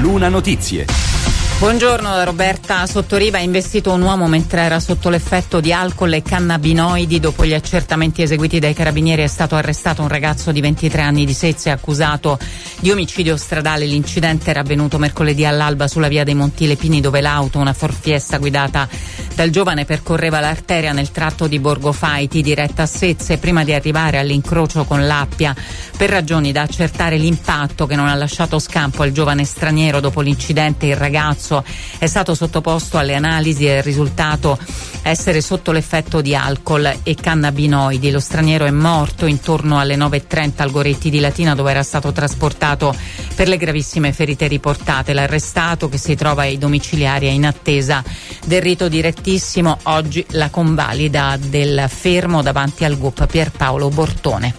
Luna Notizie. Buongiorno da Roberta Sottoriva. Ha investito un uomo mentre era sotto l'effetto di alcol e cannabinoidi. Dopo gli accertamenti eseguiti dai carabinieri è stato arrestato un ragazzo di 23 anni di Sezze accusato di omicidio stradale. L'incidente era avvenuto mercoledì all'alba sulla via dei Monti Lepini, dove l'auto, una Ford Fiesta guidata dal giovane, percorreva l'arteria nel tratto di Borgo Faiti diretta a Sezze prima di arrivare all'incrocio con l'Appia. Per ragioni da accertare l'impatto che non ha lasciato scampo al giovane straniero, dopo l'incidente il ragazzo è stato sottoposto alle analisi e è risultato essere sotto l'effetto di alcol e cannabinoidi. Lo straniero è morto intorno alle 9:30 al Goretti di Latina, dove era stato trasportato per le gravissime ferite riportate. L'arrestato, che si trova ai domiciliari, è in attesa del rito direttissimo. Oggi la convalida del fermo davanti al GUP Pierpaolo Bortone.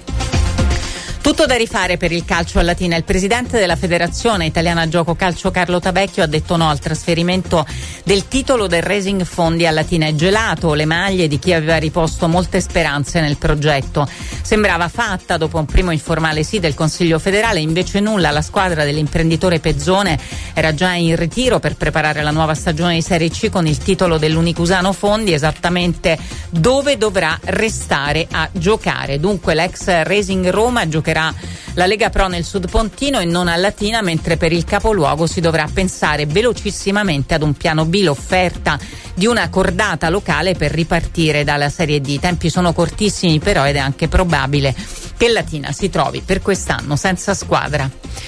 Tutto da rifare per il calcio a Latina. Il presidente della Federazione Italiana Gioco Calcio, Carlo Tavecchio, ha detto no al trasferimento del titolo del Racing Fondi a Latina. È gelato le maglie di chi aveva riposto molte speranze nel progetto. Sembrava fatta dopo un primo informale sì del Consiglio federale, invece nulla. La squadra dell'imprenditore Pezzone era già in ritiro per preparare la nuova stagione di Serie C con il titolo dell'Unicusano Fondi, esattamente dove dovrà restare a giocare. Dunque l'ex Racing Roma giocherà la Lega Pro nel Sud Pontino e non a Latina, mentre per il capoluogo si dovrà pensare velocissimamente ad un piano B, l'offerta di una cordata locale per ripartire dalla Serie D. I tempi sono cortissimi però ed è anche probabile che Latina si trovi per quest'anno senza squadra.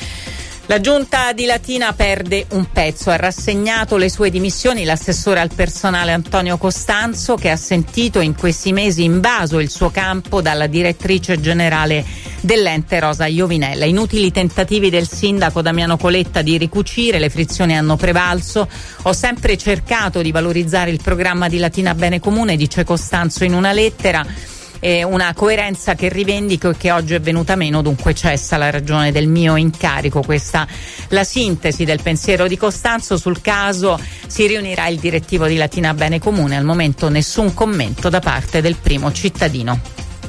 La giunta di Latina perde un pezzo. Ha rassegnato le sue dimissioni l'assessore al personale Antonio Costanzo, che ha sentito in questi mesi invaso il suo campo dalla direttrice generale dell'ente Rosa Iovinella. Inutili tentativi del sindaco Damiano Coletta di ricucire, le frizioni hanno prevalso. Ho sempre cercato di valorizzare il programma di Latina Bene Comune, dice Costanzo in una lettera. Una coerenza che rivendico e che oggi è venuta meno, dunque cessa la ragione del mio incarico. Questa la sintesi del pensiero di Costanzo. Sul caso si riunirà il direttivo di Latina Bene Comune. Al momento nessun commento da parte del primo cittadino.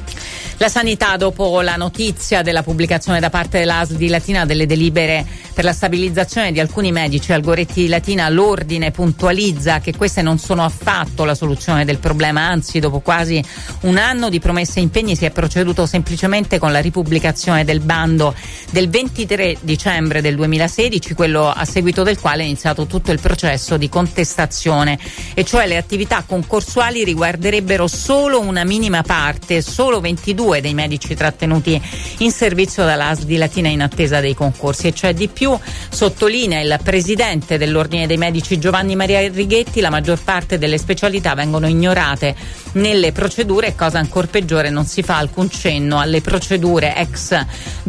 La sanità, dopo la notizia della pubblicazione da parte dell'ASL di Latina delle delibere per la stabilizzazione di alcuni medici al Goretti di Latina, l'ordine puntualizza che queste non sono affatto la soluzione del problema, anzi dopo quasi un anno di promesse e impegni si è proceduto semplicemente con la ripubblicazione del bando del 23 dicembre del 2016, quello a seguito del quale è iniziato tutto il processo di contestazione, e cioè le attività concorsuali riguarderebbero solo una minima parte, solo 22 dei medici trattenuti in servizio dalla ASL di Latina in attesa dei concorsi, e cioè di più. Sottolinea il presidente dell'Ordine dei Medici Giovanni Maria Righetti, la maggior parte delle specialità vengono ignorate nelle procedure e, cosa ancor peggiore, non si fa alcun cenno alle procedure ex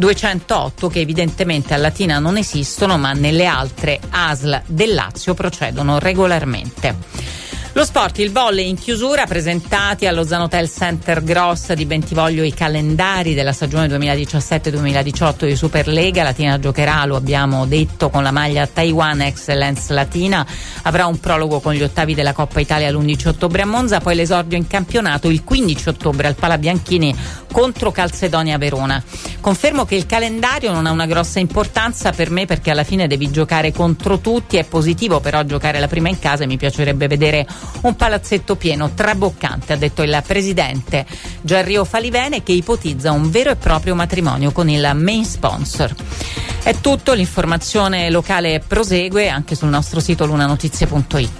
208 che evidentemente a Latina non esistono, ma nelle altre ASL del Lazio procedono regolarmente. Lo sport, il volley in chiusura, presentati allo Zanotel Center Gross di Bentivoglio i calendari della stagione 2017-2018 di Superlega. Latina giocherà, lo abbiamo detto, con la maglia Taiwan Excellence Latina, avrà un prologo con gli ottavi della Coppa Italia l'11 ottobre a Monza, poi l'esordio in campionato il 15 ottobre al Palabianchini contro Calcedonia Verona. Confermo che il calendario non ha una grossa importanza per me, perché alla fine devi giocare contro tutti. È positivo però giocare la prima in casa e mi piacerebbe vedere un palazzetto pieno, traboccante, ha detto il presidente Gianrio Falivene, che ipotizza un vero e proprio matrimonio con il main sponsor. È tutto, l'informazione locale prosegue anche sul nostro sito lunanotizie.it.